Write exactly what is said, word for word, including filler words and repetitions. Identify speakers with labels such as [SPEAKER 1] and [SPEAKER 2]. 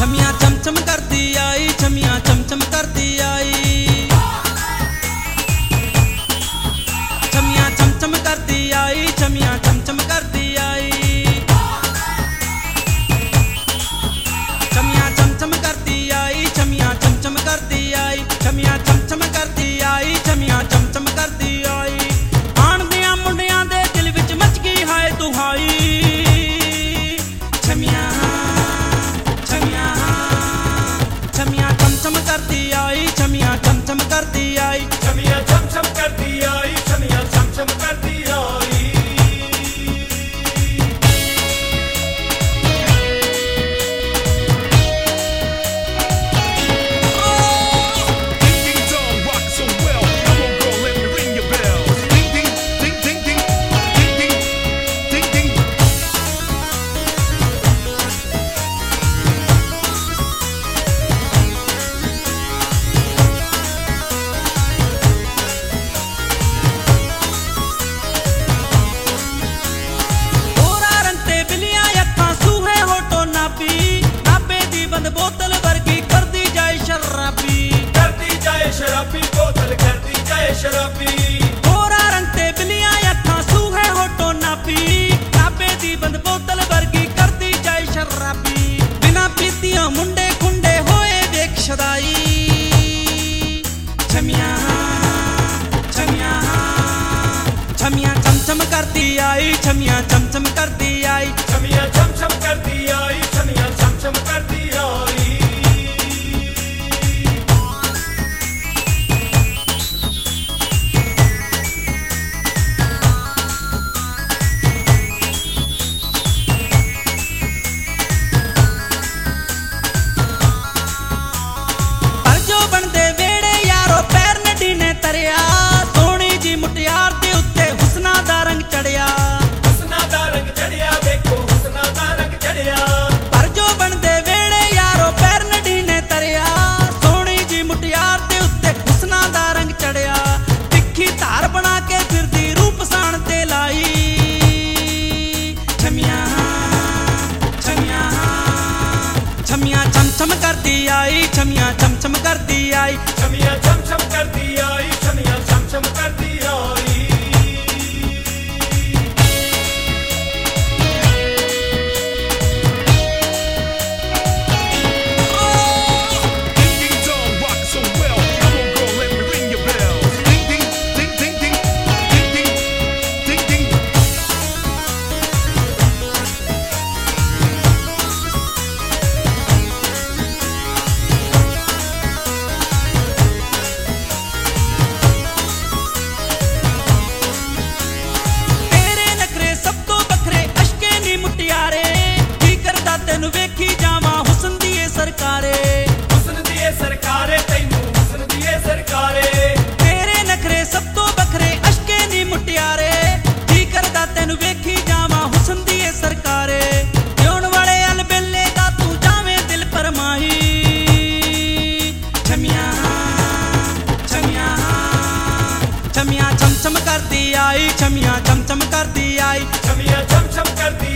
[SPEAKER 1] छमिया चम चम करती आई, छमिया चम चम करती आई, छमिया चम चम करती आई, छमिया चम चम करती आई, छमिया चम चम करती आई, छमिया चम चम करती आई, छमिया चम चम करती आई, छमिया चम चम करती आई। आण दियां मुंडियां दे दिल विच मच गई हाय दुहाई, छमिया छमिया छमिया चम चम करती आई, छमिया चम चम करती आई,
[SPEAKER 2] छमिया चम चम करती आई, छमिया चम चम करती आई।
[SPEAKER 1] बोतल वर्गी कर दी जाए शराबी,
[SPEAKER 2] कर दी जाए शराबी, बोतल कर दी जाए शराबी।
[SPEAKER 1] गोरा रंग ते बिलियां अखां सूहे होठों नापी, नापे दी बंद बोतल वर्गी कर दी जाए शराबी। बिना पीतियों मुंडे खुंडे होए वेख शदाई, छमिया छमिया छमिया चम चम करती आई, छमिया चम चम करती आई,
[SPEAKER 2] छमिया चम चम करती आई, छमिया चम चम करती आई।
[SPEAKER 1] पर जो बनदे वेड़े यारो पैर नडी ने तरिया, सोहनी जी मुटियार दे उत्ते हुस्ना दा रंग चढ़िया,
[SPEAKER 2] हुस्ना दा रंग चढ़िया, देखो हुस्ना दा रंग चढ़िया।
[SPEAKER 1] पर जो बनदे वेड़े यारो पैर नडी ने तरिया, सोहनी जी मुटियार दे उत्ते हुस्ना दा रंग चढ़िया। तिखी धार बना के फिरदी रूप साण ते लाई, छमिया छमिया छमिया चम चम करती आई, छमिया चम चम करती आई,
[SPEAKER 2] छमिया चम चम करती आई, छमिया चम चम करती आई।
[SPEAKER 1] तेनू वेखी जावा हुस्न दिए सरकारे,
[SPEAKER 2] हुस्न दिए सरकारे, तैनू हुस्न दिए सरकारे।
[SPEAKER 1] तेरे नखरे सब तो बखरे अशके नी मुटियारे, जी करदा तेनू वेखी जावा हुस्न दिए सरकारे। जिउण वाले अल बेले दा तू जावे दिल परमाही, छमिया छमिया छमिया चम चम करती आई, छमिया चम चम करती आई,
[SPEAKER 2] छमिया चम चम करती